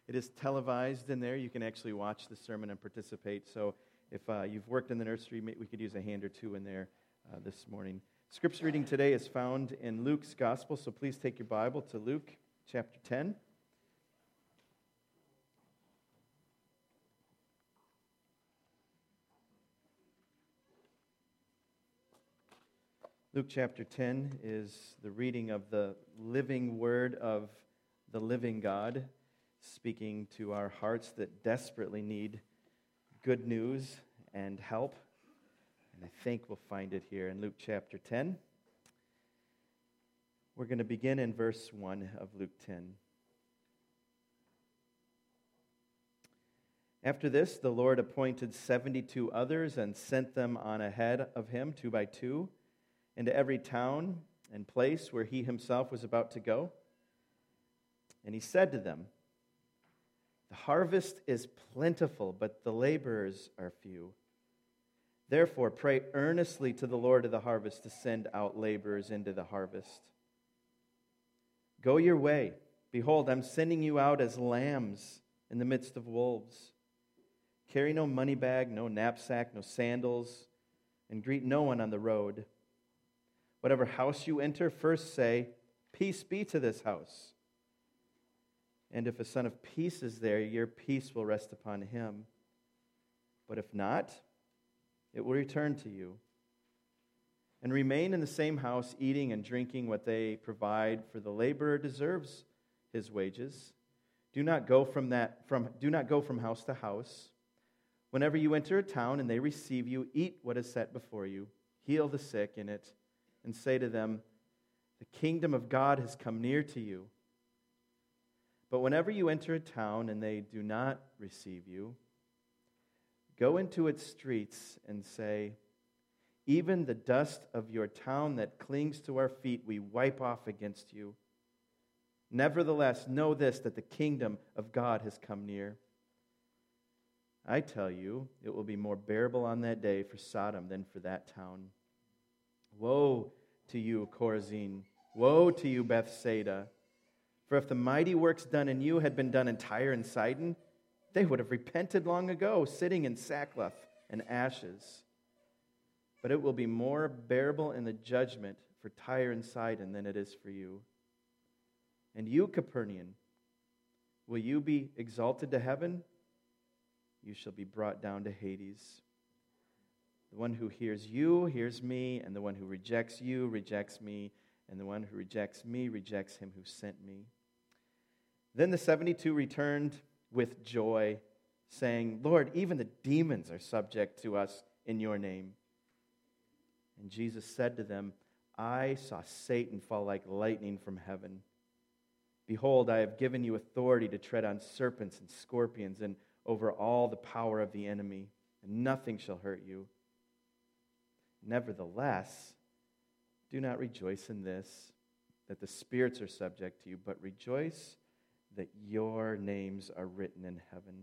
It is televised in there. You can actually watch the sermon and participate. So if you've worked in the nursery, we could use a hand or two in there this morning. Scripture reading today is found in Luke's Gospel, so please take your Bible to Luke chapter 10. Luke chapter 10 is the reading of the living word of the living God, speaking to our hearts that desperately need good news and help. And I think we'll find it here in Luke chapter 10. We're going to begin in verse 1 of Luke 10. After this, the Lord appointed 72 others and sent them on ahead of him, 2 by 2, into every town and place where he himself was about to go. And he said to them, "The harvest is plentiful, but the laborers are few. Therefore, pray earnestly to the Lord of the harvest to send out laborers into the harvest. Go your way. Behold, I'm sending you out as lambs in the midst of wolves. Carry no money bag, no knapsack, no sandals, and greet no one on the road. Whatever house you enter, first say, 'Peace be to this house.' And if a son of peace is there, your peace will rest upon him. But if not, it will return to you. And remain in the same house, eating and drinking what they provide, for the laborer deserves his wages. Do not go from house to house. Whenever you enter a town and they receive you, eat what is set before you. Heal the sick in it, and say to them, 'The kingdom of God has come near to you.' But whenever you enter a town and they do not receive you, go into its streets and say, 'Even the dust of your town that clings to our feet we wipe off against you. Nevertheless, know this, that the kingdom of God has come near. I tell you, it will be more bearable on that day for Sodom than for that town. Woe to you, Chorazin! Woe to you, Bethsaida! For if the mighty works done in you had been done in Tyre and Sidon, they would have repented long ago, sitting in sackcloth and ashes. But it will be more bearable in the judgment for Tyre and Sidon than it is for you. And you, Capernaum, will you be exalted to heaven? You shall be brought down to Hades. The one who hears you hears me, and the one who rejects you rejects me, and the one who rejects me rejects him who sent me." Then the 72 returned with joy, saying, "Lord, even the demons are subject to us in your name." And Jesus said to them, "I saw Satan fall like lightning from heaven. Behold, I have given you authority to tread on serpents and scorpions and over all the power of the enemy, and nothing shall hurt you. Nevertheless, do not rejoice in this, that the spirits are subject to you, but rejoice that your names are written in heaven."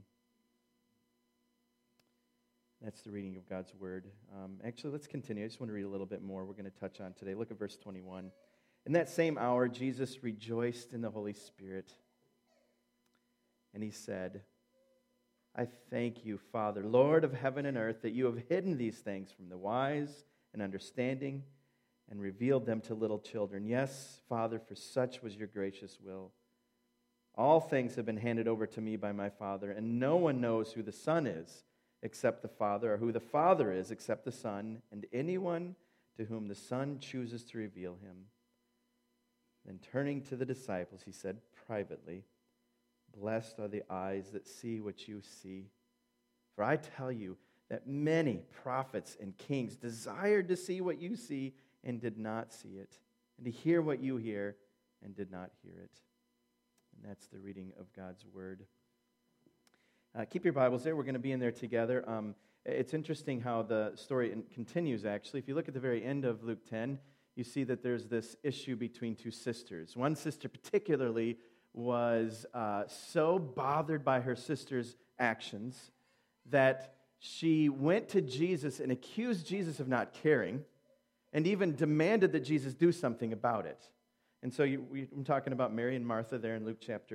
That's the reading of God's word. Actually, let's continue. I just want to read a little bit more we're going to touch on today. Look at verse 21. In that same hour, Jesus rejoiced in the Holy Spirit, and he said, "I thank you, Father, Lord of heaven and earth, that you have hidden these things from the wise and understanding and revealed them to little children. Yes, Father, for such was your gracious will. All things have been handed over to me by my Father, and no one knows who the Son is except the Father, or who the Father is except the Son, and anyone to whom the Son chooses to reveal him." Then turning to the disciples, he said privately, "Blessed are the eyes that see what you see. For I tell you that many prophets and kings desired to see what you see and did not see it, and to hear what you hear and did not hear it." And that's the reading of God's word. Keep your Bibles there. We're going to be in there together. It's interesting how the story continues, actually. If you look at the very end of Luke 10, you see that there's this issue between two sisters. One sister particularly was so bothered by her sister's actions that she went to Jesus and accused Jesus of not caring and even demanded that Jesus do something about it. And so I'm talking about Mary and Martha there in Luke chapter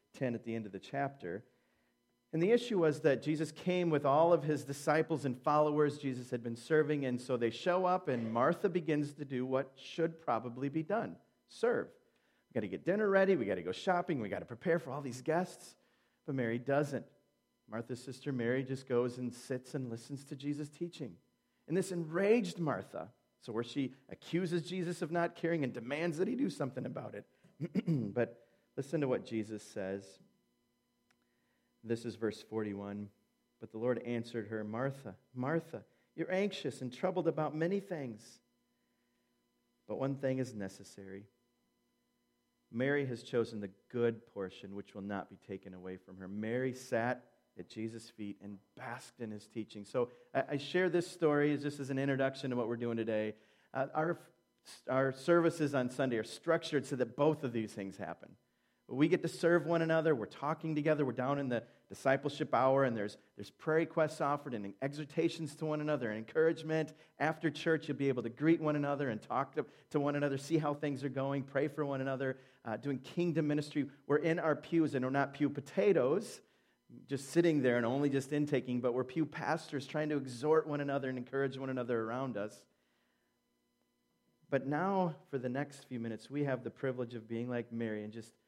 10 at the end of the chapter. And the issue was that Jesus came with all of his disciples and followers Jesus had been serving, and so they show up, and Martha begins to do what should probably be done: serve. We got to get dinner ready, we got to go shopping, we got to prepare for all these guests. But Mary doesn't. Martha's sister Mary just goes and sits and listens to Jesus teaching. And this enraged Martha, so where she accuses Jesus of not caring and demands that he do something about it. But listen to what Jesus says. This is verse 41. But the Lord answered her, "Martha, Martha, you're anxious and troubled about many things. But one thing is necessary. Mary has chosen the good portion, which will not be taken away from her." Mary sat at Jesus' feet and basked in his teaching. So I share this story just as an introduction to what we're doing today. Our services on Sunday are structured so that both of these things happen. We get to serve one another. We're talking together. We're down in the discipleship hour, and there's prayer requests offered and exhortations to one another and encouragement. After church, you'll be able to greet one another and talk to one another, see how things are going, pray for one another, doing kingdom ministry. We're in our pews, and we're not pew potatoes, just sitting there and only just intaking, but we're pew pastors trying to exhort one another and encourage one another around us. But now, for the next few minutes, we have the privilege of being like Mary and just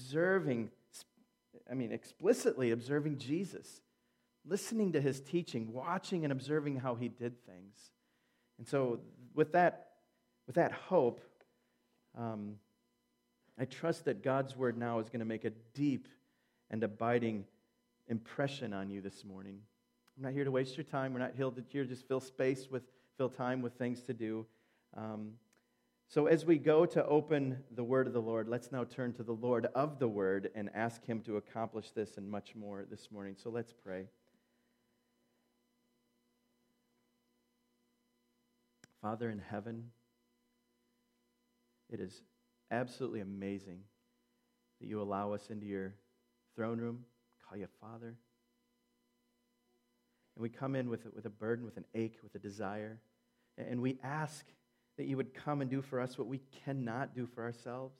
explicitly observing Jesus, listening to his teaching, watching and observing how he did things. And so with that hope, I trust that God's word now is going to make a deep and abiding impression on you this morning. I'm not here to waste your time. We're not here to just fill time with things to do. So as we go to open the word of the Lord, let's now turn to the Lord of the word and ask him to accomplish this and much more this morning. So let's pray. Father in heaven, it is absolutely amazing that you allow us into your throne room, call you Father. And we come in with a burden, with an ache, with a desire. And we ask that you would come and do for us what we cannot do for ourselves.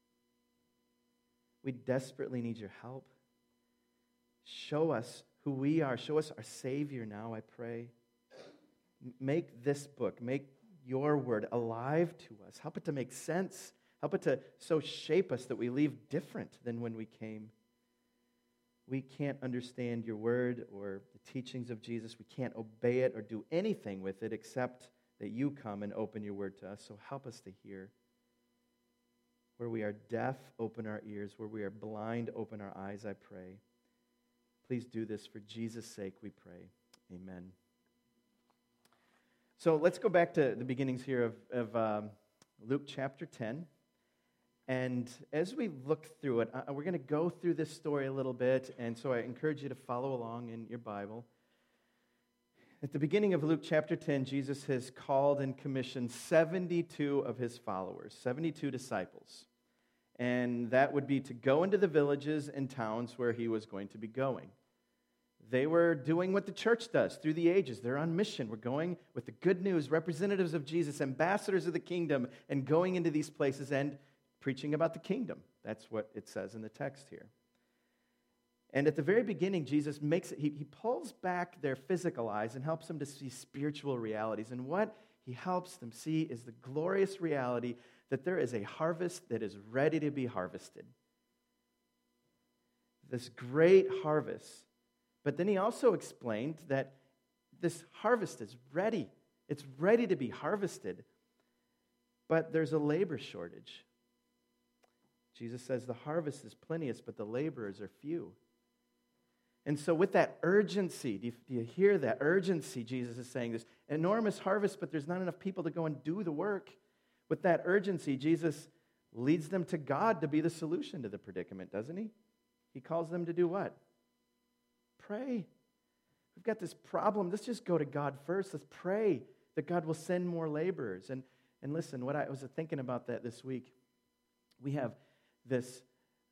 We desperately need your help. Show us who we are. Show us our Savior now, I pray. Make this book, make your word alive to us. Help it to make sense. Help it to so shape us that we leave different than when we came. We can't understand your word or the teachings of Jesus. We can't obey it or do anything with it except that you come and open your word to us. So help us to hear. Where we are deaf, open our ears. Where we are blind, open our eyes, I pray. Please do this for Jesus' sake, we pray. Amen. So let's go back to the beginnings here of Luke chapter 10. And as we look through it, we're going to go through this story a little bit, and so I encourage you to follow along in your Bible. At the beginning of Luke chapter 10, Jesus has called and commissioned 72 of his followers, 72 disciples. And that would be to go into the villages and towns where he was going to be going. They were doing what the church does through the ages. They're on mission. We're going with the good news, representatives of Jesus, ambassadors of the kingdom, and going into these places and preaching about the kingdom. That's what it says in the text here. And at the very beginning, Jesus he pulls back their physical eyes and helps them to see spiritual realities. And what he helps them see is the glorious reality that there is a harvest that is ready to be harvested. This great harvest. But then he also explained that this harvest is ready. It's ready to be harvested. But there's a labor shortage. Jesus says the harvest is plenteous, but the laborers are few. And so with that urgency, do you hear that urgency? Jesus is saying this enormous harvest, but there's not enough people to go and do the work. With that urgency, Jesus leads them to God to be the solution to the predicament, doesn't he? He calls them to do what? Pray. We've got this problem. Let's just go to God first. Let's pray that God will send more laborers. And listen, what I was thinking about that this week, we have this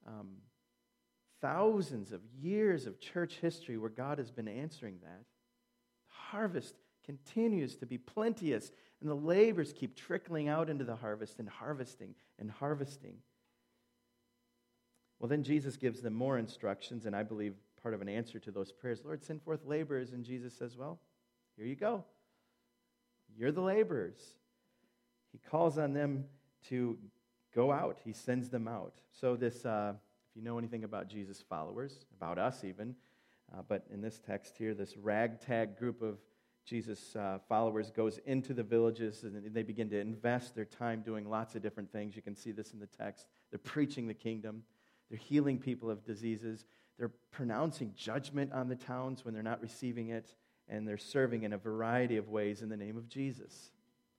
thousands of years of church history where God has been answering that. The harvest continues to be plenteous, and the laborers keep trickling out into the harvest and harvesting and harvesting. Well, then Jesus gives them more instructions, and I believe part of an answer to those prayers. Lord, send forth laborers. And Jesus says, well, here you go. You're the laborers. He calls on them to go out. He sends them out. So this, if you know anything about Jesus' followers, about us even, but in this text here, this ragtag group of Jesus' followers goes into the villages, and they begin to invest their time doing lots of different things. You can see this in the text. They're preaching the kingdom. They're healing people of diseases. They're pronouncing judgment on the towns when they're not receiving it, and they're serving in a variety of ways in the name of Jesus.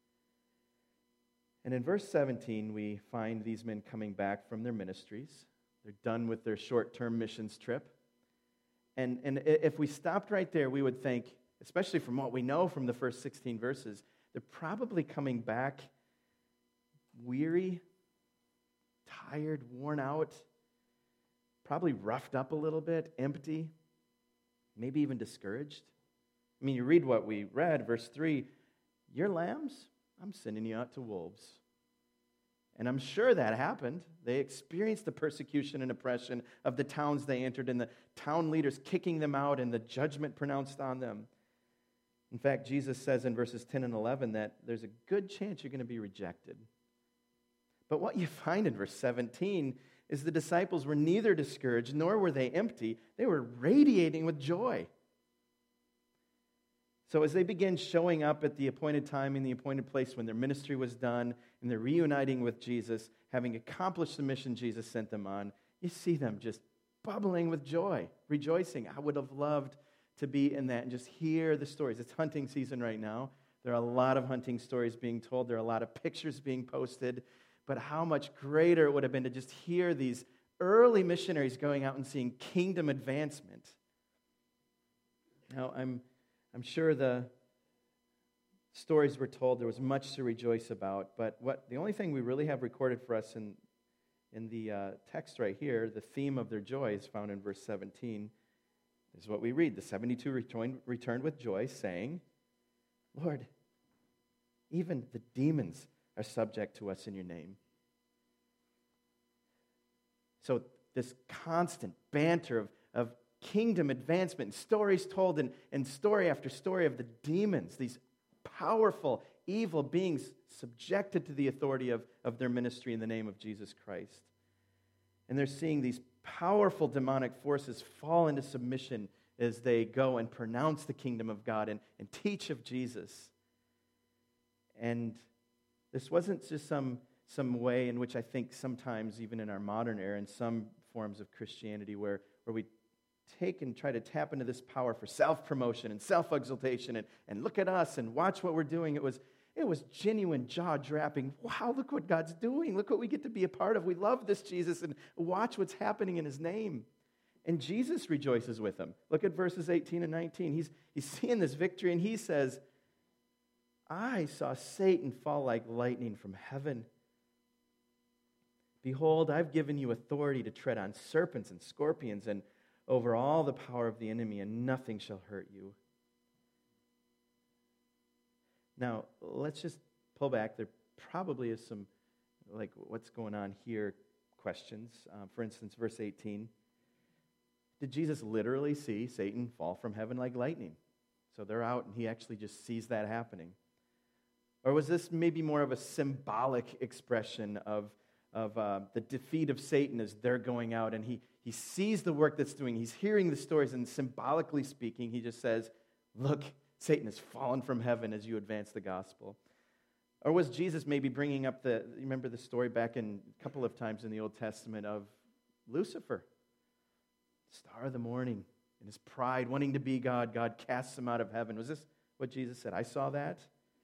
And in verse 17, we find these men coming back from their ministries. They're done with their short-term missions trip. And if we stopped right there, we would think, especially from what we know from the first 16 verses, they're probably coming back weary, tired, worn out, probably roughed up a little bit, empty, maybe even discouraged. I mean, you read what we read, verse 3, your lambs, I'm sending you out to wolves. And I'm sure that happened. They experienced the persecution and oppression of the towns they entered, and the town leaders kicking them out and the judgment pronounced on them. In fact, Jesus says in verses 10 and 11 that there's a good chance you're going to be rejected. But what you find in verse 17 is the disciples were neither discouraged nor were they empty. They were radiating with joy. So as they begin showing up at the appointed time in the appointed place when their ministry was done and they're reuniting with Jesus, having accomplished the mission Jesus sent them on, you see them just bubbling with joy, rejoicing. I would have loved to be in that and just hear the stories. It's hunting season right now. There are a lot of hunting stories being told. There are a lot of pictures being posted. But how much greater it would have been to just hear these early missionaries going out and seeing kingdom advancement. Now, I'm sure the stories were told. There was much to rejoice about. But the only thing we really have recorded for us in the text right here, the theme of their joy is found in verse 17, is what we read. The 72 returned with joy, saying, Lord, even the demons are subject to us in your name. So this constant banter of kingdom advancement, stories told and story after story of the demons, these powerful, evil beings subjected to the authority of their ministry in the name of Jesus Christ. And they're seeing these powerful demonic forces fall into submission as they go and pronounce the kingdom of God and teach of Jesus. And this wasn't just some way in which I think sometimes, even in our modern era, in some forms of Christianity, where we take and try to tap into this power for self-promotion and self-exaltation and look at us and watch what we're doing. It was genuine jaw-dropping. Wow, look what God's doing. Look what we get to be a part of. We love this Jesus, and watch what's happening in his name. And Jesus rejoices with them. Look at verses 18 and 19. He's seeing this victory, and he says, I saw Satan fall like lightning from heaven. Behold, I've given you authority to tread on serpents and scorpions and over all the power of the enemy, and nothing shall hurt you. Now, let's just pull back. There probably is some, like, what's going on here questions. For instance, verse 18. Did Jesus literally see Satan fall from heaven like lightning? So they're out, and he actually just sees that happening. Or was this maybe more of a symbolic expression of the defeat of Satan as they're going out, and he sees the work that's doing. He's hearing the stories, and symbolically speaking, he just says, look, Satan has fallen from heaven as you advance the gospel. Or was Jesus maybe bringing up you remember the story back in a couple of times in the Old Testament of Lucifer, star of the morning, in his pride, wanting to be God, God casts him out of heaven. Was this what Jesus said? I saw that.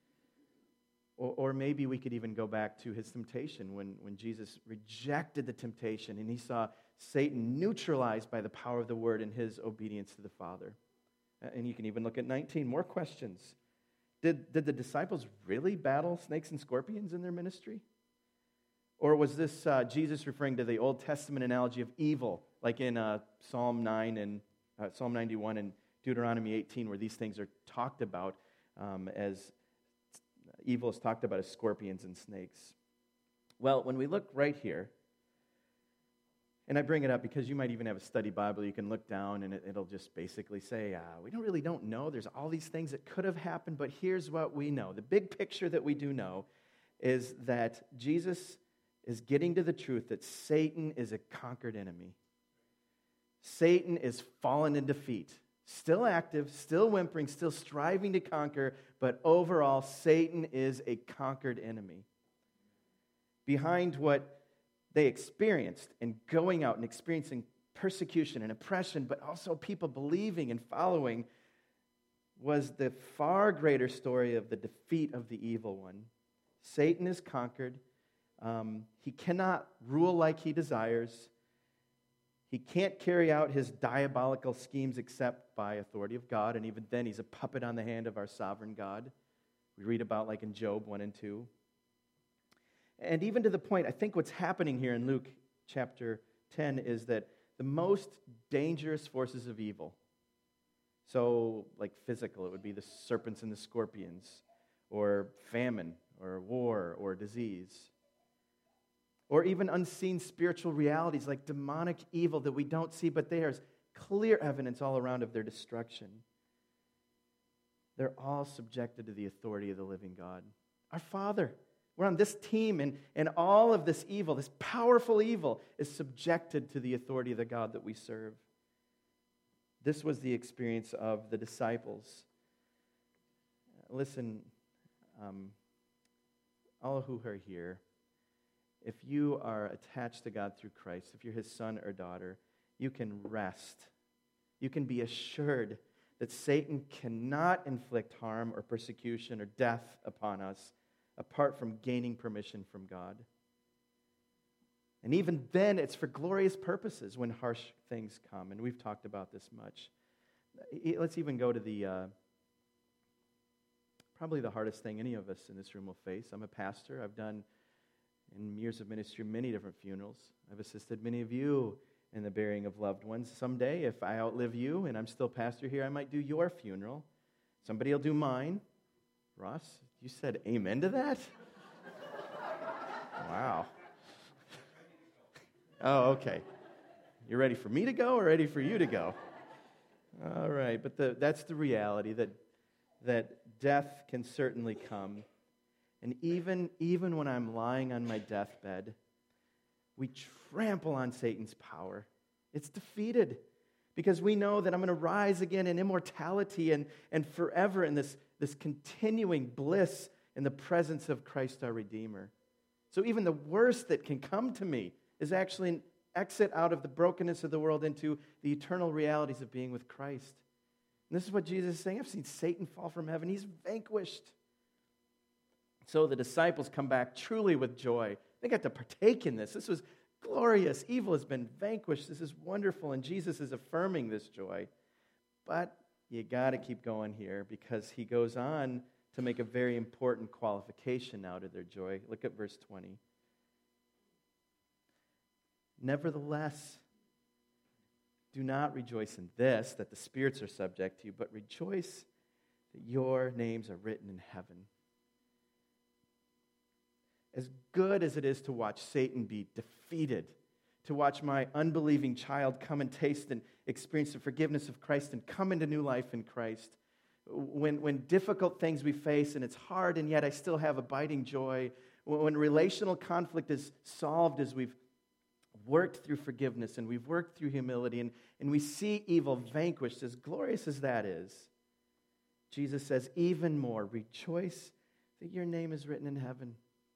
Or maybe we could even go back to his temptation when Jesus rejected the temptation and he saw Satan neutralized by the power of the word and his obedience to the Father. And you can even look at 19, more questions. Did the disciples really battle snakes and scorpions in their ministry? Or was this Jesus referring to the Old Testament analogy of evil, like in Psalm 9 and Psalm 91 and Deuteronomy 18, where these things are talked about as evil is talked about as scorpions and snakes? Well, when we look right here And I bring it up because you might even have a study Bible. You can look down and it'll just basically say, we don't know. There's all these things that could have happened, but here's what we know. The big picture that we do know is that Jesus is getting to the truth that Satan is a conquered enemy. Satan is fallen in defeat. Still active, still whimpering, still striving to conquer, but overall, Satan is a conquered enemy. Behind what they experienced in going out and experiencing persecution and oppression, but also people believing and following, was the far greater story of the defeat of the evil one. Satan is conquered. He cannot rule like he desires. He can't carry out his diabolical schemes except by authority of God, and even then he's a puppet on the hand of our sovereign God. We read about like in Job 1 and 2. And even to the point, I think what's happening here in Luke chapter 10 is that the most dangerous forces of evil, so like physical, it would be the serpents and the scorpions, or famine, or war, or disease, or even unseen spiritual realities like demonic evil that we don't see, but there's clear evidence all around of their destruction. They're all subjected to the authority of the living God. Our Father. We're on this team, and all of this evil, this powerful evil, is subjected to the authority of the God that we serve. This was the experience of the disciples. Listen, all who are here, if you are attached to God through Christ, if you're His son or daughter, you can rest. You can be assured that Satan cannot inflict harm or persecution or death upon us apart from gaining permission from God. And even then, it's for glorious purposes when harsh things come, and we've talked about this much. Let's even go to probably the hardest thing any of us in this room will face. I'm a pastor. I've done, in years of ministry, many different funerals. I've assisted many of you in the burying of loved ones. Someday, if I outlive you and I'm still pastor here, I might do your funeral. Somebody will do mine. Ross, you said amen to that? Wow. Oh, okay. You ready for me to go or ready for you to go? All right, but that's the reality, that death can certainly come. And even when I'm lying on my deathbed, we trample on Satan's power. It's defeated because we know that I'm going to rise again in immortality and forever in this continuing bliss in the presence of Christ our Redeemer. So even the worst that can come to me is actually an exit out of the brokenness of the world into the eternal realities of being with Christ. And this is what Jesus is saying. I've seen Satan fall from heaven. He's vanquished. So the disciples come back truly with joy. They got to partake in this. This was glorious. Evil has been vanquished. This is wonderful. And Jesus is affirming this joy. But you got to keep going here because he goes on to make a very important qualification out of their joy. Look at verse 20. Nevertheless, do not rejoice in this, that the spirits are subject to you, but rejoice that your names are written in heaven. As good as it is to watch Satan be defeated, to watch my unbelieving child come and taste and experience the forgiveness of Christ and come into new life in Christ, when difficult things we face and it's hard and yet I still have abiding joy, when relational conflict is solved as we've worked through forgiveness and we've worked through humility and we see evil vanquished, as glorious as that is, Jesus says, even more, rejoice that your name is written in heaven.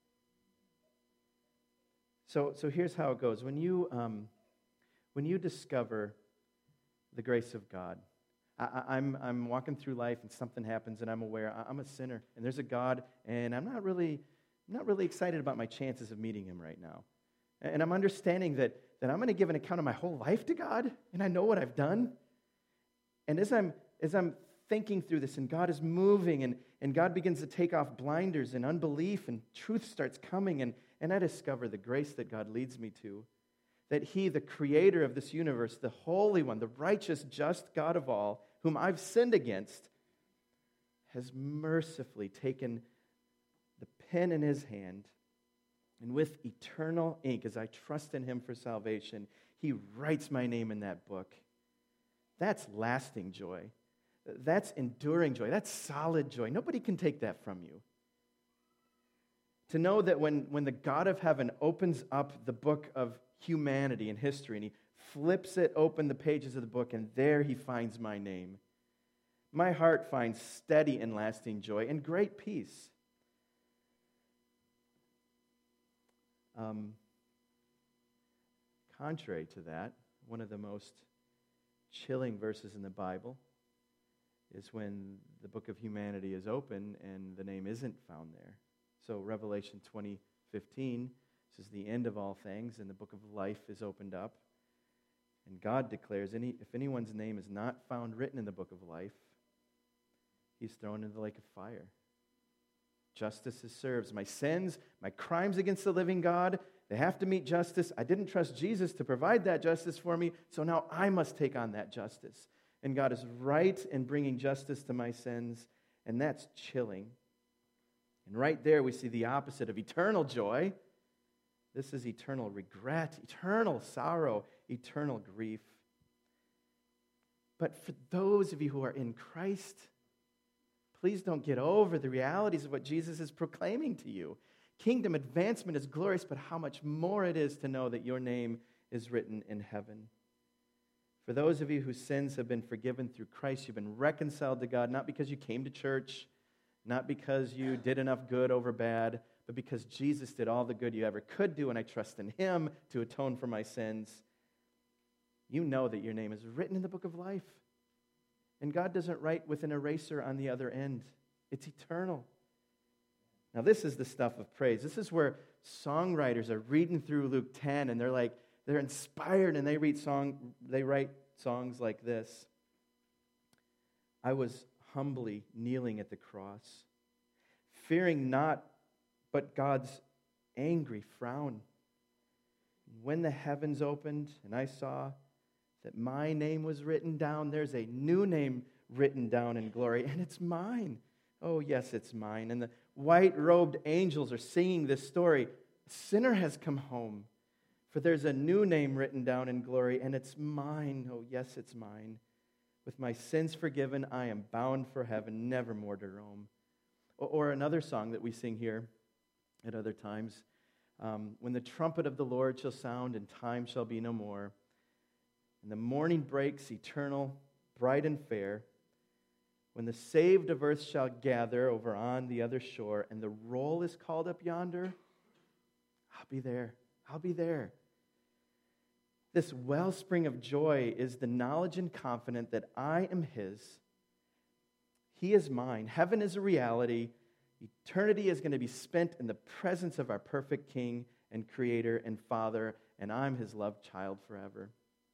So here's how it goes. When you discover the grace of God, I'm walking through life and something happens and I'm aware I'm a sinner and there's a God and I'm not really excited about my chances of meeting Him right now. And I'm understanding that I'm going to give an account of my whole life to God and I know what I've done. And as I'm thinking through this and God is moving and God begins to take off blinders and unbelief and truth starts coming and I discover the grace that God leads me to, that He, the creator of this universe, the Holy One, the righteous, just God of all, whom I've sinned against, has mercifully taken the pen in His hand, and with eternal ink, as I trust in Him for salvation, He writes my name in that book. That's lasting joy. That's enduring joy. That's solid joy. Nobody can take that from you. To know that when the God of heaven opens up the book of humanity and history, and he flips it open, the pages of the book, and there he finds my name, my heart finds steady and lasting joy and great peace. Contrary to that, one of the most chilling verses in the Bible is when the book of humanity is open and the name isn't found there. So Revelation 20:15 says the end of all things, and the book of life is opened up. And God declares, if anyone's name is not found written in the book of life, he's thrown into the lake of fire. Justice is served. My sins, my crimes against the living God, they have to meet justice. I didn't trust Jesus to provide that justice for me, so now I must take on that justice. And God is right in bringing justice to my sins, and that's chilling. And right there we see the opposite of eternal joy. This is eternal regret, eternal sorrow, eternal grief. But for those of you who are in Christ, please don't get over the realities of what Jesus is proclaiming to you. Kingdom advancement is glorious, but how much more it is to know that your name is written in heaven. For those of you whose sins have been forgiven through Christ, you've been reconciled to God, not because you came to church, not because you did enough good over bad, but because Jesus did all the good you ever could do, and I trust in him to atone for my sins. You know that your name is written in the book of life. And God doesn't write with an eraser on the other end. It's eternal. Now, this is the stuff of praise. This is where songwriters are reading through Luke 10, and they're inspired, and they write songs like this. I was humbly kneeling at the cross, fearing not but God's angry frown. When the heavens opened, and I saw that my name was written down, there's a new name written down in glory, and it's mine. Oh, yes, it's mine. And the white-robed angels are singing this story. A sinner has come home, for there's a new name written down in glory, and it's mine. Oh, yes, it's mine. With my sins forgiven, I am bound for heaven, never more to roam. Or another song that we sing here at other times. When the trumpet of the Lord shall sound, and time shall be no more, and the morning breaks eternal, bright and fair, when the saved of earth shall gather over on the other shore, and the roll is called up yonder, I'll be there. I'll be there. This wellspring of joy is the knowledge and confidence that I am his. He is mine. Heaven is a reality. Eternity is going to be spent in the presence of our perfect King and Creator and Father, and I'm his loved child forever.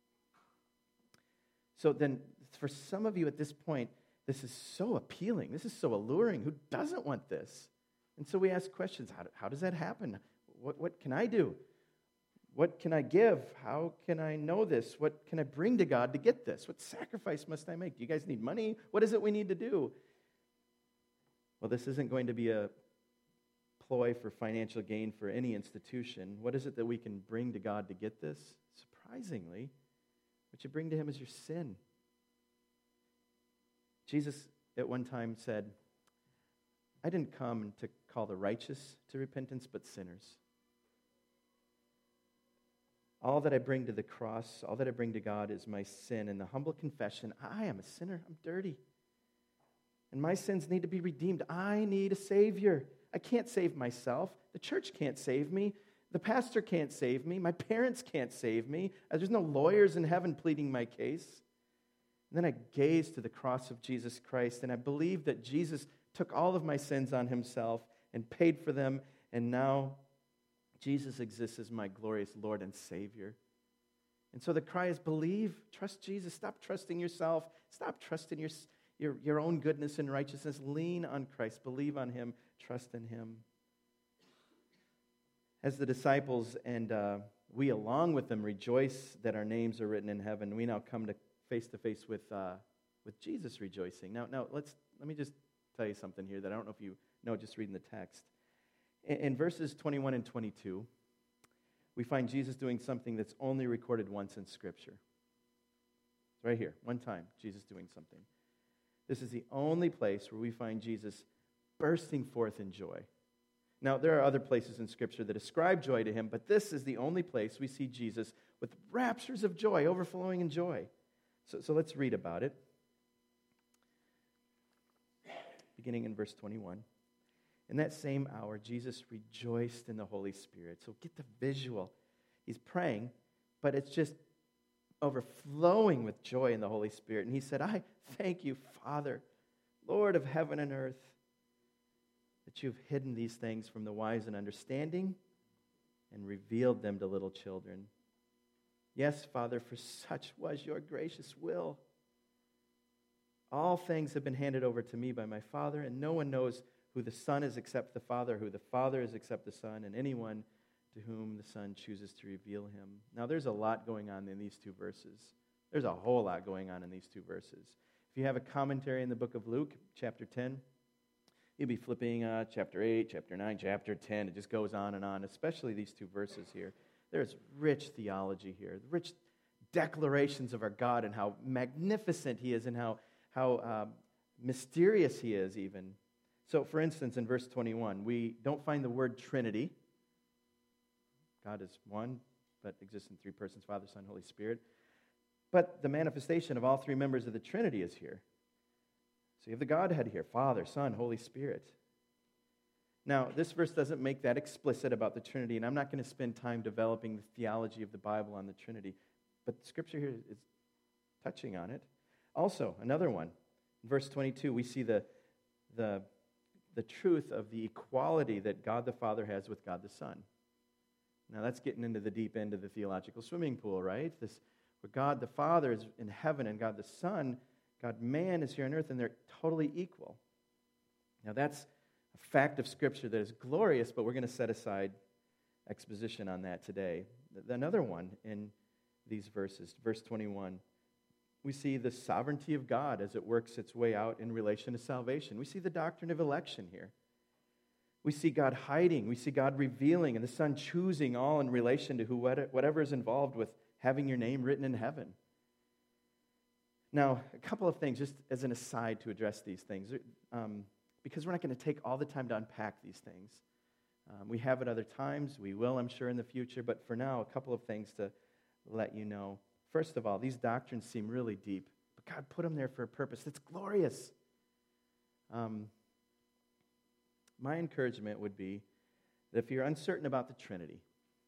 So then, for some of you at this point, this is so appealing. This is so alluring. Who doesn't want this? And so we ask questions. How does that happen? What can I do? What can I give? How can I know this? What can I bring to God to get this? What sacrifice must I make? Do you guys need money? What is it we need to do? Well, this isn't going to be a ploy for financial gain for any institution. What is it that we can bring to God to get this? Surprisingly, what you bring to him is your sin. Jesus at one time said, I didn't come to call the righteous to repentance, but sinners. All that I bring to the cross, all that I bring to God is my sin and the humble confession, I am a sinner, I'm dirty. And my sins need to be redeemed. I need a Savior. I can't save myself. The church can't save me. The pastor can't save me. My parents can't save me. There's no lawyers in heaven pleading my case. And then I gaze to the cross of Jesus Christ, and I believe that Jesus took all of my sins on himself and paid for them, and now Jesus exists as my glorious Lord and Savior. And so the cry is believe, trust Jesus. Stop trusting yourself. Stop trusting your own goodness and righteousness. Lean on Christ. Believe on him. Trust in him. As the disciples and we along with them rejoice that our names are written in heaven, we now come to face with Jesus rejoicing. Now let me just tell you something here that I don't know if you know just reading the text. In verses 21 and 22, we find Jesus doing something that's only recorded once in Scripture. It's right here, one time, Jesus doing something. This is the only place where we find Jesus bursting forth in joy. Now, there are other places in Scripture that ascribe joy to him, but this is the only place we see Jesus with raptures of joy, overflowing in joy. So let's read about it. Beginning in verse 21. In that same hour, Jesus rejoiced in the Holy Spirit. So get the visual. He's praying, but it's just overflowing with joy in the Holy Spirit. And he said, I thank you, Father, Lord of heaven and earth, that you've hidden these things from the wise and understanding and revealed them to little children. Yes, Father, for such was your gracious will. All things have been handed over to me by my Father, and no one knows who the Son is except the Father, who the Father is except the Son, and anyone to whom the Son chooses to reveal him. Now, there's a lot going on in these two verses. There's a whole lot going on in these two verses. If you have a commentary in the book of Luke, chapter 10, you'll be flipping chapter 8, chapter 9, chapter 10. It just goes on, especially these two verses here. There's rich theology here, rich declarations of our God and how magnificent he is and how mysterious he is even. So, for instance, in verse 21, we don't find the word Trinity. God is one, but exists in three persons, Father, Son, Holy Spirit. But the manifestation of all three members of the Trinity is here. So you have the Godhead here, Father, Son, Holy Spirit. Now, this verse doesn't make that explicit about the Trinity, and I'm not going to spend time developing the theology of the Bible on the Trinity, but the Scripture here is touching on it. Also, another one, in verse 22, we see the truth of the equality that God the Father has with God the Son. Now, that's getting into the deep end of the theological swimming pool, right? Where God the Father is in heaven and God the Son, God man is here on earth, and they're totally equal. Now, that's a fact of Scripture that is glorious, but we're going to set aside exposition on that today. Another one in these verses, verse 21, we see the sovereignty of God as it works its way out in relation to salvation. We see the doctrine of election here. We see God hiding. We see God revealing, and the Son choosing all in relation to whatever is involved with having your name written in heaven. Now, a couple of things, just as an aside to address these things, because we're not going to take all the time to unpack these things. We have at other times. We will, I'm sure, in the future. But for now, a couple of things to let you know. First of all, these doctrines seem really deep, but God put them there for a purpose that's glorious. My encouragement would be that if you're uncertain about the Trinity,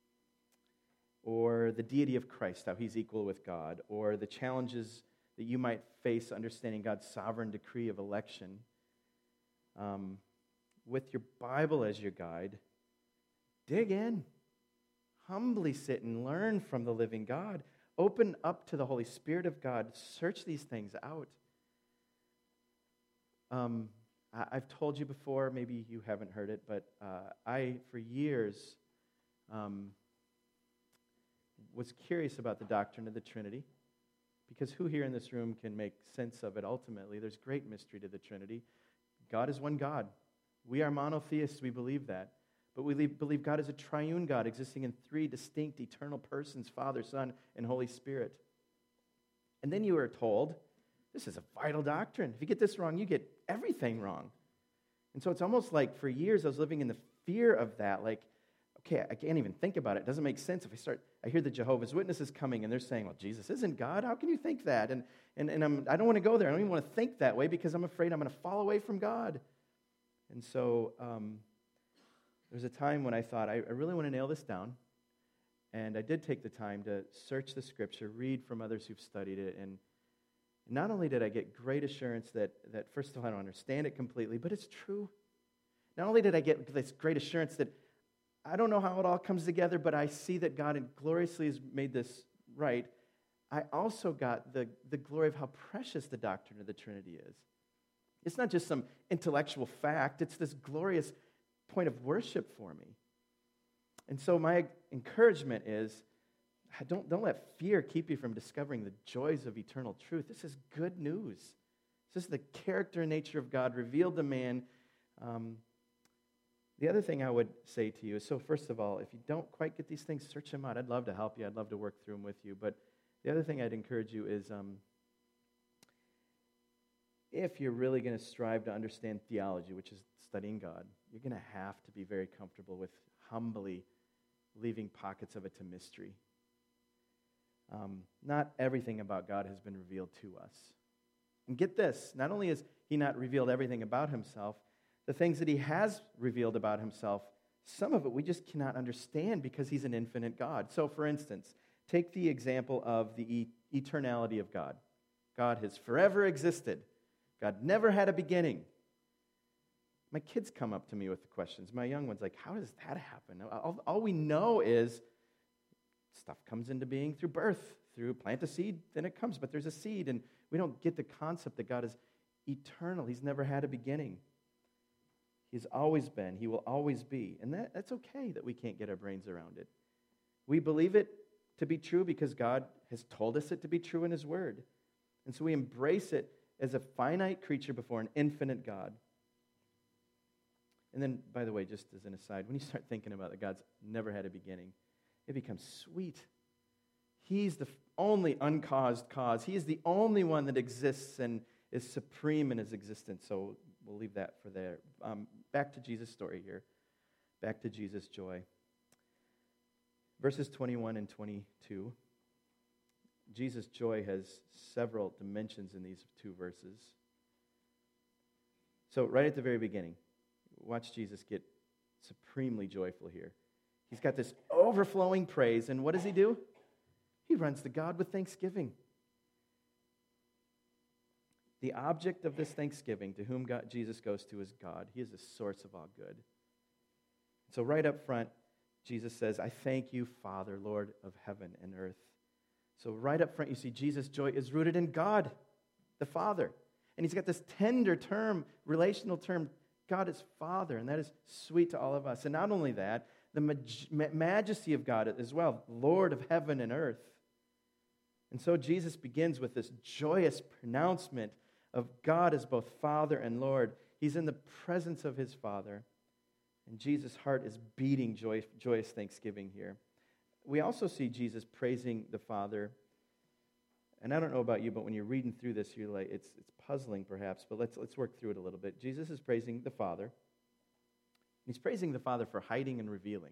or the deity of Christ, how he's equal with God, or the challenges that you might face understanding God's sovereign decree of election, with your Bible as your guide, dig in. Humbly sit and learn from the living God. Open up to the Holy Spirit of God. Search these things out. I've told you before, maybe you haven't heard it, but I, for years, was curious about the doctrine of the Trinity, because who here in this room can make sense of it ultimately? There's great mystery to the Trinity. God is one God. We are monotheists, we believe that. But we believe God is a triune God, existing in three distinct eternal persons, Father, Son, and Holy Spirit. And then you are told, this is a vital doctrine. If you get this wrong, you get everything wrong. And so it's almost like for years I was living in the fear of that, like, okay, I can't even think about it. It doesn't make sense if I hear the Jehovah's Witnesses coming and they're saying, well, Jesus isn't God. How can you think that? And I don't want to go there. I don't even want to think that way because I'm afraid I'm going to fall away from God. And so there's a time when I thought, I really want to nail this down. And I did take the time to search the Scripture, read from others who've studied it. And not only did I get great assurance that first of all, I don't understand it completely, but it's true. Not only did I get this great assurance that I don't know how it all comes together, but I see that God gloriously has made this right, I also got the glory of how precious the doctrine of the Trinity is. It's not just some intellectual fact. It's this glorious point of worship for me. And so my encouragement is, don't let fear keep you from discovering the joys of eternal truth. This is good news. This is the character and nature of God revealed to man. The other thing I would say to you is, so first of all, if you don't quite get these things, search them out. I'd love to help you. I'd love to work through them with you. But the other thing I'd encourage you is, if you're really going to strive to understand theology, which is studying God, you're going to have to be very comfortable with humbly leaving pockets of it to mystery. Not everything about God has been revealed to us. And get this, not only has he not revealed everything about himself, the things that he has revealed about himself, some of it we just cannot understand because he's an infinite God. So, for instance, take the example of the eternality of God. God has forever existed. God never had a beginning. My kids come up to me with the questions. My young one's like, how does that happen? All we know is stuff comes into being through birth, through plant a seed, then it comes. But there's a seed, and we don't get the concept that God is eternal. He's never had a beginning. He's always been. He will always be. And that's okay that we can't get our brains around it. We believe it to be true because God has told us it to be true in his word. And so we embrace it as a finite creature before an infinite God. And then, by the way, just as an aside, when you start thinking about that God's never had a beginning, it becomes sweet. He's the only uncaused cause. He is the only one that exists and is supreme in his existence. So we'll leave that for there. Back to Jesus' story here. Back to Jesus' joy. Verses 21 and 22. Jesus' joy has several dimensions in these two verses. So right at the very beginning, watch Jesus get supremely joyful here. He's got this overflowing praise, and what does he do? He runs to God with thanksgiving. The object of this thanksgiving, to whom Jesus goes to, is God. He is the source of all good. So right up front, Jesus says, I thank you, Father, Lord of heaven and earth. So right up front, you see Jesus' joy is rooted in God, the Father. And he's got this tender term, relational term, God is Father, and that is sweet to all of us. And not only that, the majesty of God as well, Lord of heaven and earth. And so Jesus begins with this joyous pronouncement of God as both Father and Lord. He's in the presence of his Father, and Jesus' heart is beating joyous thanksgiving here. We also see Jesus praising the Father. And I don't know about you, but when you're reading through this, you're like, it's puzzling perhaps, but let's work through it a little bit. Jesus is praising the Father. He's praising the Father for hiding and revealing.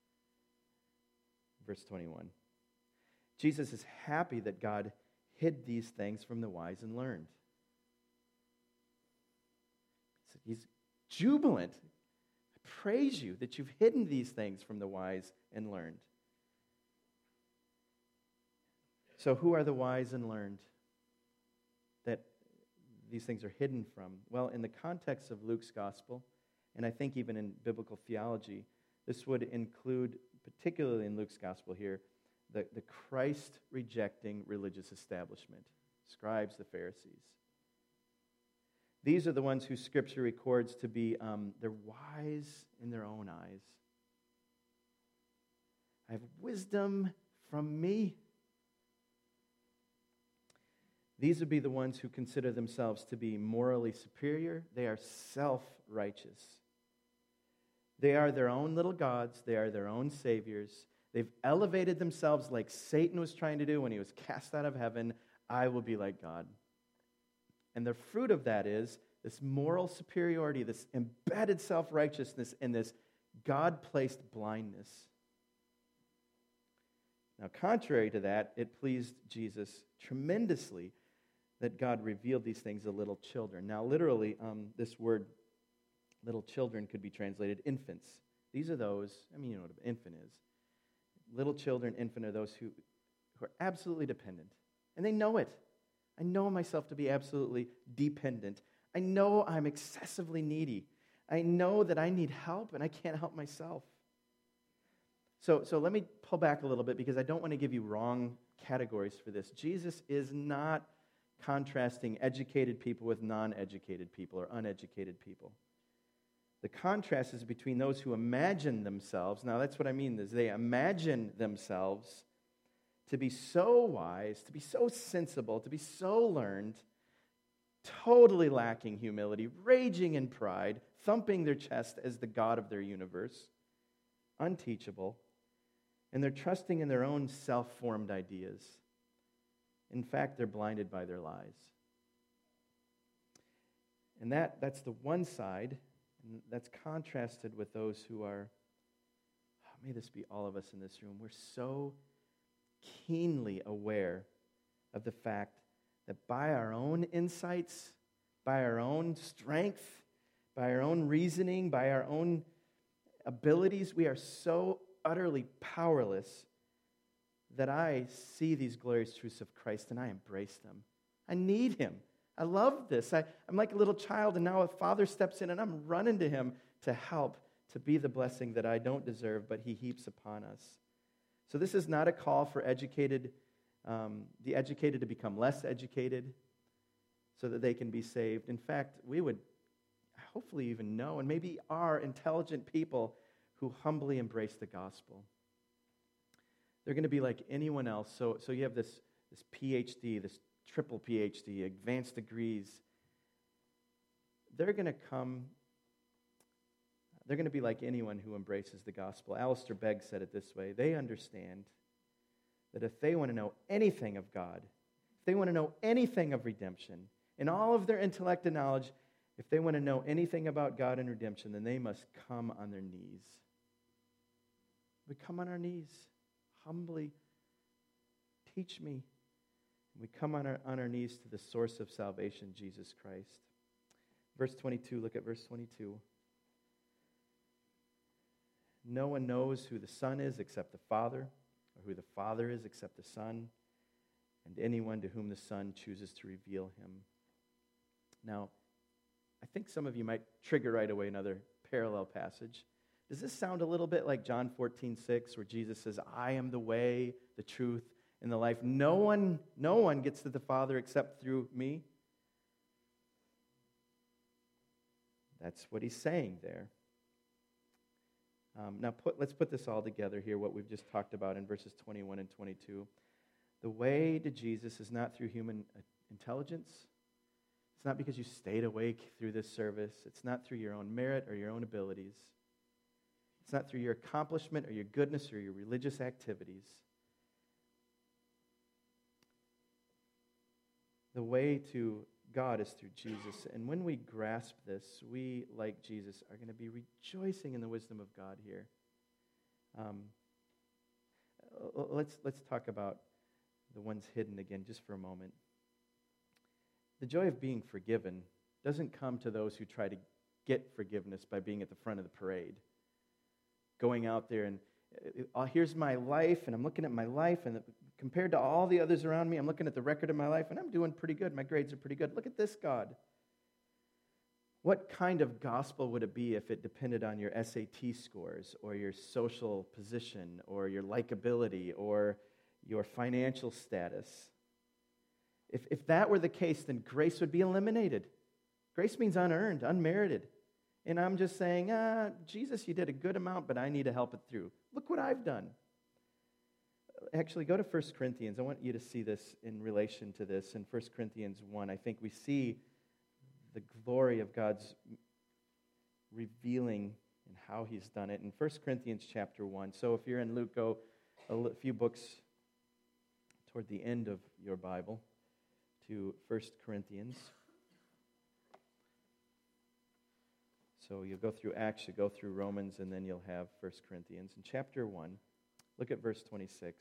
Verse 21. Jesus is happy that God hid these things from the wise and learned. He's jubilant. I praise you that you've hidden these things from the wise and learned. So who are the wise and learned that these things are hidden from? Well, in the context of Luke's gospel, and I think even in biblical theology, this would include, particularly in Luke's gospel here, the Christ-rejecting religious establishment, scribes, the Pharisees. These are the ones who Scripture records to be, they're wise in their own eyes. I have wisdom from me. These would be the ones who consider themselves to be morally superior. They are self-righteous. They are their own little gods. They are their own saviors. They've elevated themselves like Satan was trying to do when he was cast out of heaven. I will be like God. And the fruit of that is this moral superiority, this embedded self-righteousness, and this God-placed blindness. Now, contrary to that, it pleased Jesus tremendously that God revealed these things to little children. Now, literally, this word, little children, could be translated infants. These are those, you know what an infant is. Little children, infant, are those who are absolutely dependent. And they know it. I know myself to be absolutely dependent. I know I'm excessively needy. I know that I need help and I can't help myself. So let me pull back a little bit because I don't want to give you wrong categories for this. Jesus is not contrasting educated people with non-educated people or uneducated people. The contrast is between those who imagine themselves. Now, that's what I mean, is they imagine themselves to be so wise, to be so sensible, to be so learned, totally lacking humility, raging in pride, thumping their chest as the God of their universe, unteachable, and they're trusting in their own self-formed ideas. In fact, they're blinded by their lies. And that's the one side, and that's contrasted with those who are, may this be all of us in this room, we're so keenly aware of the fact that by our own insights, by our own strength, by our own reasoning, by our own abilities, we are so utterly powerless that I see these glorious truths of Christ and I embrace them. I need him. I love this. I'm like a little child, and now a father steps in and I'm running to him to help, to be the blessing that I don't deserve, but he heaps upon us. So this is not a call for the educated to become less educated so that they can be saved. In fact, we would hopefully even know, and maybe are, intelligent people who humbly embrace the gospel. They're going to be like anyone else. So you have this PhD, this triple PhD, advanced degrees. They're going to be like anyone who embraces the gospel. Alistair Begg said it this way: they understand that if they want to know anything of God, if they want to know anything of redemption, in all of their intellect and knowledge, if they want to know anything about God and redemption, then they must come on their knees. We come on our knees, humbly. Teach me. We come on our knees to the source of salvation, Jesus Christ. Verse 22, look at verse 22. No one knows who the Son is except the Father, or who the Father is except the Son, and anyone to whom the Son chooses to reveal him. Now, I think some of you might trigger right away another parallel passage. Does this sound a little bit like John 14:6, where Jesus says, I am the way, the truth, and the life? No one gets to the Father except through me. That's what he's saying there. Now, let's put this all together here, what we've just talked about in verses 21 and 22. The way to Jesus is not through human intelligence. It's not because you stayed awake through this service. It's not through your own merit or your own abilities. It's not through your accomplishment or your goodness or your religious activities. The way to God is through Jesus. And when we grasp this, we, like Jesus, are going to be rejoicing in the wisdom of God here. Let's talk about the ones hidden again just for a moment. The joy of being forgiven doesn't come to those who try to get forgiveness by being at the front of the parade. Going out there and, here's my life, and I'm looking at my life, and compared to all the others around me, I'm looking at the record of my life, and I'm doing pretty good. My grades are pretty good. Look at this, God. What kind of gospel would it be if it depended on your SAT scores or your social position or your likability or your financial status? If that were the case, then grace would be eliminated. Grace means unearned, unmerited. And I'm just saying, Jesus, you did a good amount, but I need to help it through. Look what I've done. Actually, go to 1 Corinthians. I want you to see this in relation to this. In 1 Corinthians 1, I think we see the glory of God's revealing and how he's done it. In 1 Corinthians chapter 1. So if you're in Luke, go a few books toward the end of your Bible to 1 Corinthians. So you'll go through Acts, you'll go through Romans, and then you'll have 1 Corinthians. In chapter 1, look at verse 26.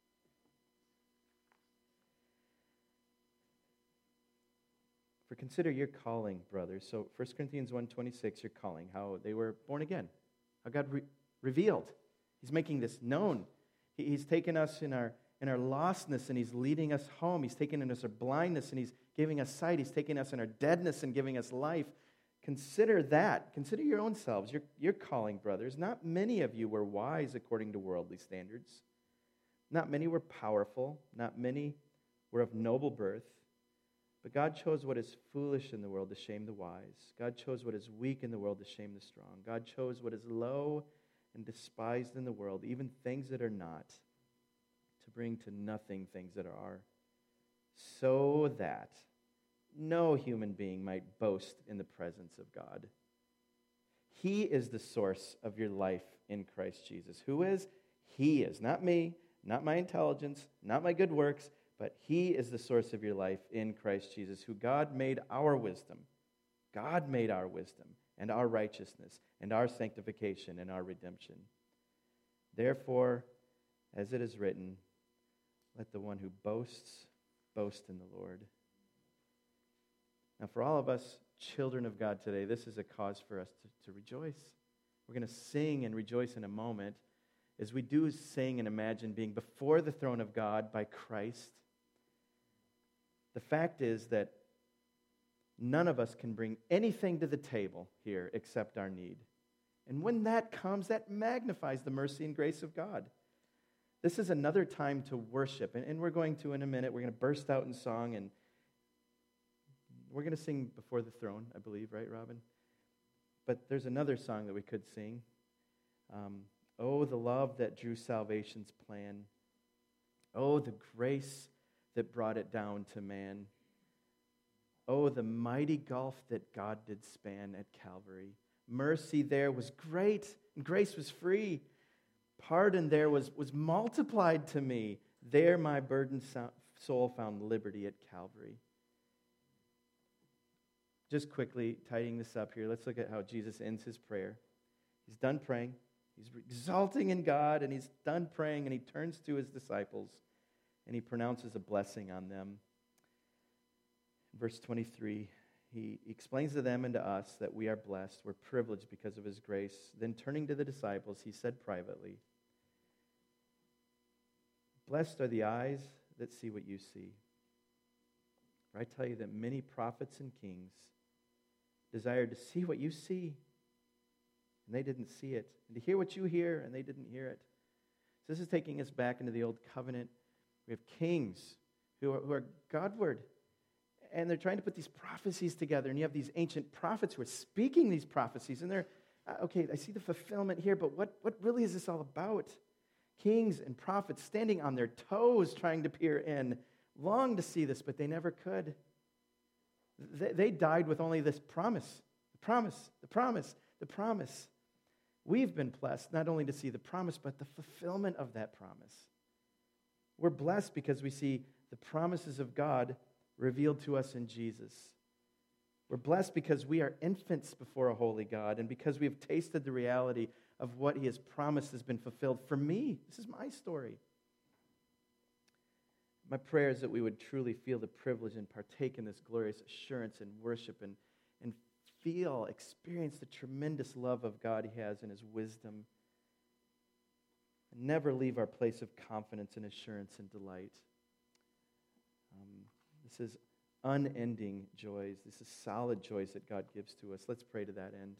For consider your calling, brothers. So 1 Corinthians 1:26, your calling, how they were born again, how God revealed. He's making this known. He's taken us in our lostness, and he's leading us home. He's taken us in our blindness, and he's giving us sight. He's taking us in our deadness and giving us life. Consider that. Consider your own selves, your calling, brothers. Not many of you were wise according to worldly standards. Not many were powerful. Not many were of noble birth. But God chose what is foolish in the world to shame the wise. God chose what is weak in the world to shame the strong. God chose what is low and despised in the world, even things that are not, to bring to nothing things that are, so that no human being might boast in the presence of God. He is the source of your life in Christ Jesus. Who is? He is. Not me, not my intelligence, not my good works, but He is the source of your life in Christ Jesus, who God made our wisdom. God made our wisdom and our righteousness and our sanctification and our redemption. Therefore, as it is written, let the one who boasts, boast in the Lord. Now, for all of us children of God today, this is a cause for us to rejoice. We're going to sing and rejoice in a moment as we do sing and imagine being before the throne of God by Christ. The fact is that none of us can bring anything to the table here except our need. And when that comes, that magnifies the mercy and grace of God. This is another time to worship. And we're going to, in a minute, we're going to burst out in song. And we're going to sing Before the Throne, I believe, right, Robin? But there's another song that we could sing. Oh, the love that drew salvation's plan. Oh, the grace that brought it down to man. Oh, the mighty gulf that God did span at Calvary. Mercy there was great, and grace was free. Pardon there was multiplied to me. There my burdened soul found liberty at Calvary. Just quickly, tidying this up here, let's look at how Jesus ends his prayer. He's done praying. He's exalting in God, and he's done praying, and he turns to his disciples, and he pronounces a blessing on them. Verse 23, he explains to them and to us that we are blessed, we're privileged because of his grace. Then turning to the disciples, he said privately, blessed are the eyes that see what you see. For I tell you that many prophets and kings desired to see what you see, and they didn't see it, and to hear what you hear, and they didn't hear it. So this is taking us back into the old covenant. We have kings who are Godward, and they're trying to put these prophecies together, and you have these ancient prophets who are speaking these prophecies, and they're, okay, I see the fulfillment here, but what really is this all about? Kings and prophets standing on their toes trying to peer in, long to see this, but they never could. They died with only this promise, the promise, the promise, the promise. We've been blessed not only to see the promise, but the fulfillment of that promise. We're blessed because we see the promises of God revealed to us in Jesus. We're blessed because we are infants before a holy God, and because we have tasted the reality of what he has promised has been fulfilled. For me, this is my story. My prayer is that we would truly feel the privilege and partake in this glorious assurance and worship and experience the tremendous love of God he has in his wisdom. And never leave our place of confidence and assurance and delight. This is unending joys. This is solid joys that God gives to us. Let's pray to that end.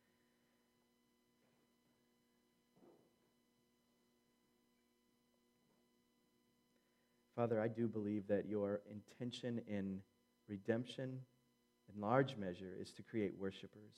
Father, I do believe that your intention in redemption, in large measure, is to create worshipers.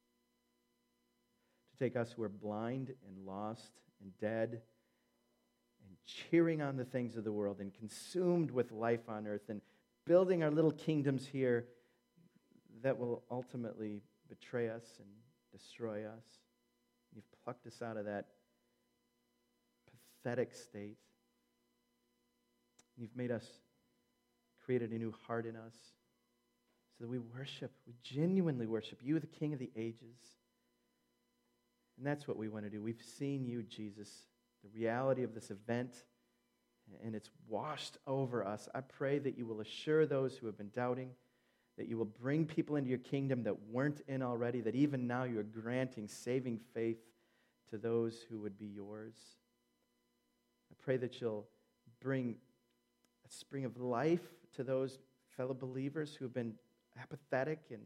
To take us who are blind and lost and dead and cheering on the things of the world and consumed with life on earth and building our little kingdoms here that will ultimately betray us and destroy us. You've plucked us out of that pathetic state. You've made us, created a new heart in us so that we genuinely worship you, the King of the ages. And that's what we want to do. We've seen you, Jesus, the reality of this event, and it's washed over us. I pray that you will assure those who have been doubting, that you will bring people into your kingdom that weren't in already, that even now you are granting saving faith to those who would be yours. I pray that you'll bring a spring of life to those fellow believers who have been apathetic and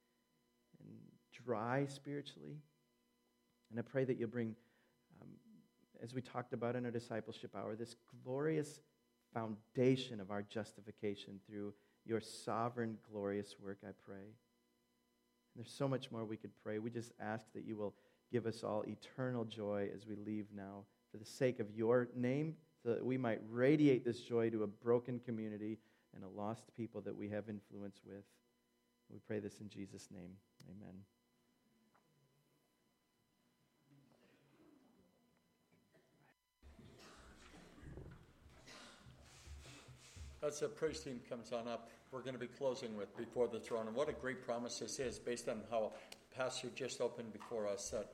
dry spiritually. And I pray that you'll bring, as we talked about in our discipleship hour, this glorious foundation of our justification through your sovereign, glorious work, I pray. And there's so much more we could pray. We just ask that you will give us all eternal joy as we leave now for the sake of your name, so that we might radiate this joy to a broken community and a lost people that we have influence with. We pray this in Jesus' name. Amen. As the praise team comes on up, we're going to be closing with Before the Throne. And what a great promise this is based on how Pastor just opened before us, that